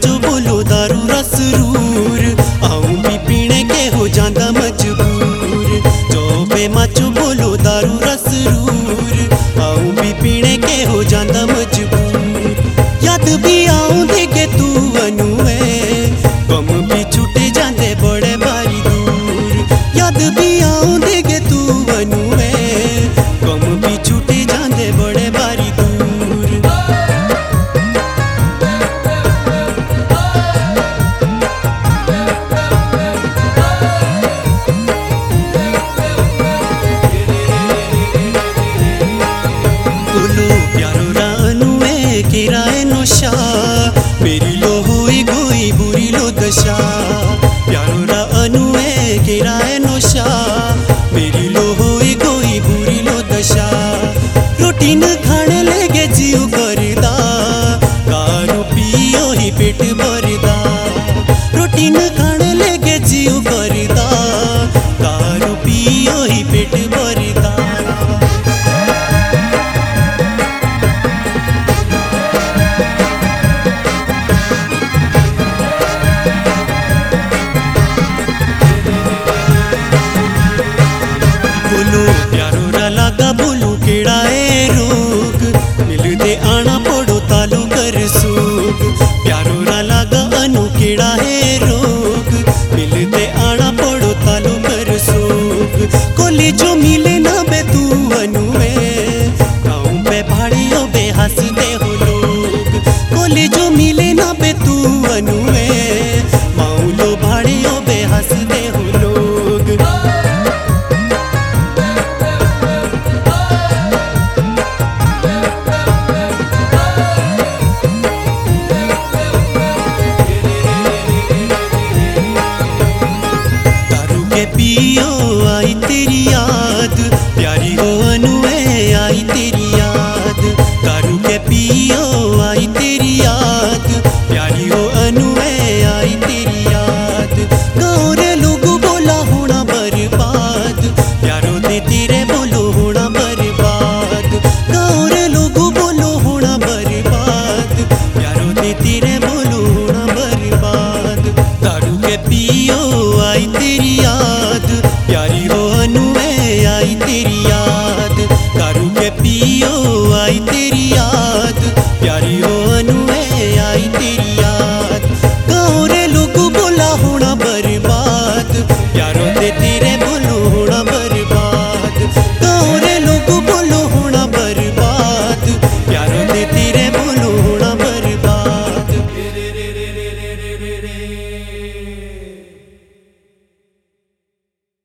Macho बोलो दारू रस रूर, आऊं भी पीने के हो जांदा मजबूर। जो बे माचो बोलो दारू रस रूर, आऊं भी पीने के हो जांदा मजबूर। याद भी आऊं देगे तू अनुए, गम भी छूटे जांदे बड़े बारी दूर। याद भी आऊं देगे तू अनुए, गम भी छूटे जांदे बड़े बारी दूर। बोलो प्यारो रानुए किराए नोशा, मेरी लो हुई गोई बुरी लो दशा। प्यारो रानुए किराए नोशा, मेरी लो हुई गोई बुरी लो दशा। रोटी न खाने लेगे जीव करदा, दारू पियो ही पेट भरदा। रोटी न खाने लेगे जीव करदा, दारू पियो ही पेट भरदा। बोलो प्यारो रा लागा बोलो केड़ा है रोग, मिलदे आना पड़ो तालो कर सूग। प्यारो रा लागा अनु केड़ा है रोग, मिलदे आना पड़ो तालो कर सूग। कोली जो मिले ना बे तू अनुए, गाँव पे भाड़ियों बे हंसते हो लोग। कोली जो मिले ना बे तू अनुए, माउलो भाड़ियों बे हंसते हो लोग। पियो आई तेरी याद, प्यारी हो अनुए आई तेरी याद। दारू के पियो आई तेरी याद, प्यारी हो अनुए आई तेरी याद। गाँव रे लोग बोला होना बर्बाद, प्यारो दे तेरे बोलो होना बर्बाद। गाँव रे लोग बोलो होना बर्बाद, प्यारो दे तेरे बोलो होना बर्बाद। दारू के पियो आई तेरी याद, प्यारी हो अनुए आई तेरी याद। दारू के पियो आई तेरी याद, प्यारी हो अनु